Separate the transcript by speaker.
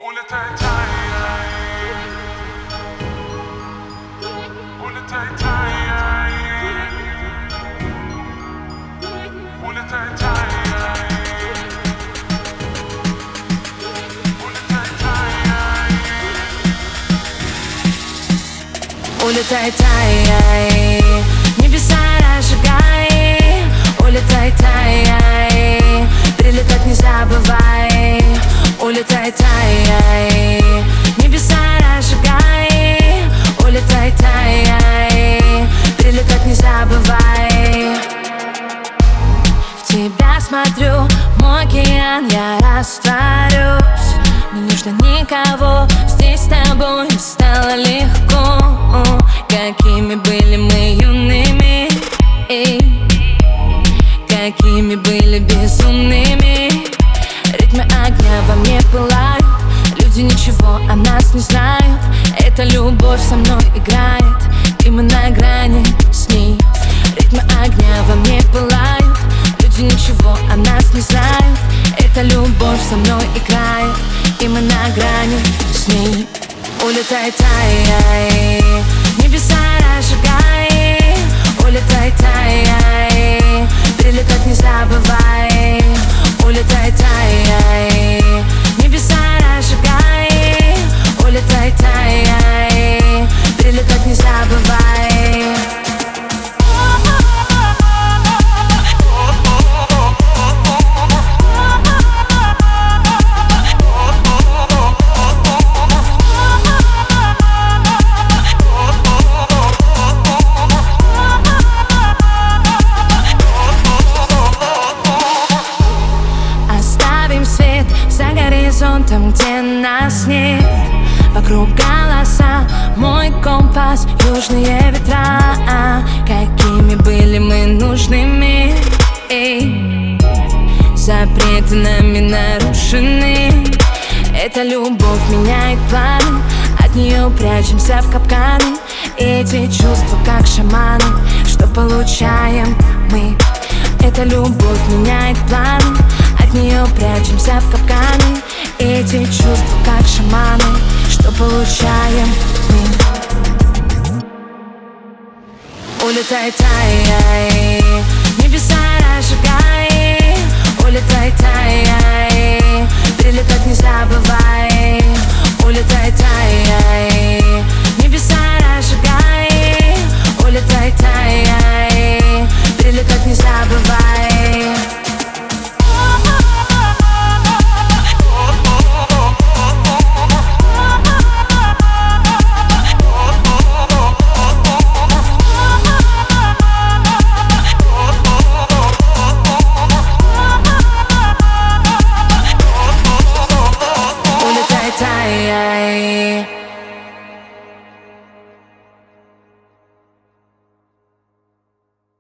Speaker 1: Улетай, тай, улетай, тай, улетай, тай, улетай, тай,
Speaker 2: улетай, тай, небеса разжигай, улетай, тай, прилетать не забывай, улетай, тай, небеса разжигай, улетай, тай, прилетать не забывай. В тебя смотрю, мой океан, я растворюсь. Не нужно никого, здесь с тобой стало легко. Какими были мы юными, какими были безумными. Ритмы огня во мне пылают, люди ничего о нас не знают. Эта любовь со мной играет, и мы на грани с ней. Ритмы огня во мне пылают, люди ничего о нас не знают. Эта любовь со мной играет, и мы на грани с ней. Улетай, тай, небеса разжигай, улетай, тай, прилетать не забывай. Улетай, тай, небеса разжигай, улетай, тай, прилетать не забывай. Там, где нас нет, вокруг голоса, мой компас, южные ветра. Какими были мы нужными, запреты нами нарушены. Эта любовь меняет планы, от нее прячемся в капканы. Эти чувства как шаманы, что получаем мы. Эта любовь меняет планы, от нее прячемся в капканы. Эти чувства как шаманы, что получаем мы. Улетай, тай, небеса разжигай, улетай, тай.